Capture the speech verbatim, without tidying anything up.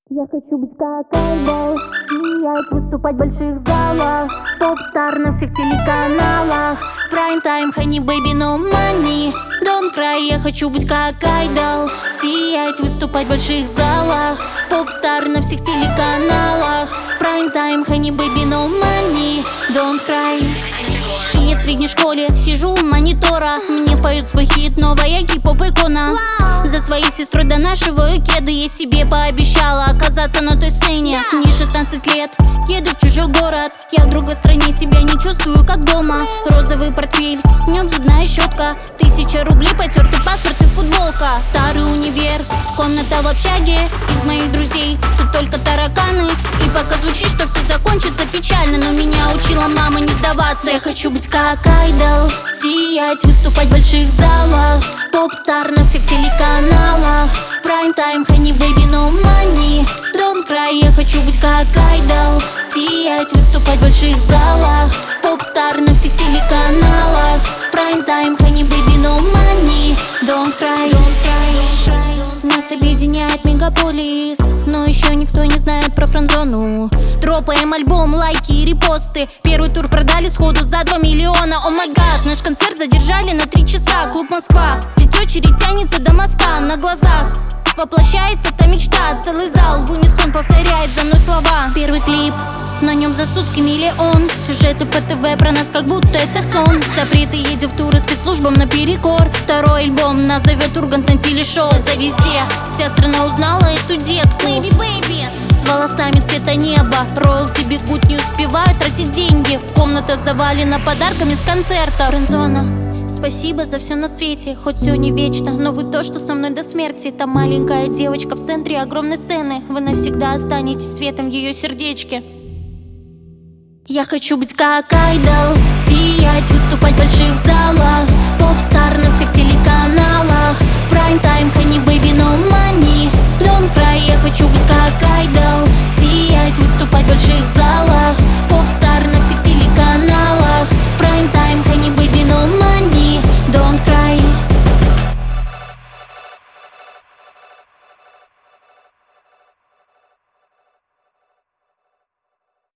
Я хочу быть как Айдол, сиять, выступать в больших залах, поп-стар на всех телеканалах. Prime time, honey, baby, no money, don't cry. Я хочу быть как Айдол, сиять, выступать в больших залах, поп-стар на всех телеканалах. Prime time, honey, baby, no money, don't cry. Я в средней школе сижу у монитора, мне поют свой хит, новая кей-поп-икона. За своей сестрой донашиваю кеды, я себе пообещала оказаться на той сцене. Мне шестнадцать лет, еду в чужой город, я в другой стране, себя не чувствую как дома. Розовый портфель, в нем зубная щетка, тысяча рублей, потертый паспорт и футболка. Старый универ, комната в общаге, из моих друзей тут только тараканы. И пока звучит, что все закончится печально, но меня учила мама не сдаваться. Я хочу быть как Айдол, сиять, выступать в больших залах, поп-стар на всех телеканалах. Prime time, honey, baby, no money, don't cry. Я хочу быть как Айдол, сиять, выступать в больших залах, поп-стар на всех телеканалах. Prime time, honey, baby, no money, don't cry, don't cry, don't cry. Нас объединяет мегаполис, но еще никто не знает про френдзону. Дропаем альбом, лайки и репосты. Первый тур продали сходу за два миллиона. О май гад, наш концерт задержали на три часа. Клуб Москва, ведь очередь тянется до моста. На глазах воплощается та мечта. Целый зал в унисон повторяет за мной слова. Первый клип, на нем за сутки миллион. Сюжеты по ТВ про нас, как будто это сон. Запреты, едем в туры спецслужбам наперекор. Второй альбом нас зовет Ургант на телешоу. За везде, вся страна узнала эту детку. Baby, baby. С волосами цвета неба, роялти бегут, не успевают тратить деньги. Комната завалена подарками с концерта. Френдзона, спасибо за все на свете, хоть все не вечно, но вы то, что со мной до смерти. Та маленькая девочка в центре огромной сцены, вы навсегда останетесь светом в ее сердечке. Я хочу быть как Айдол, сиять, выступать в больших залах,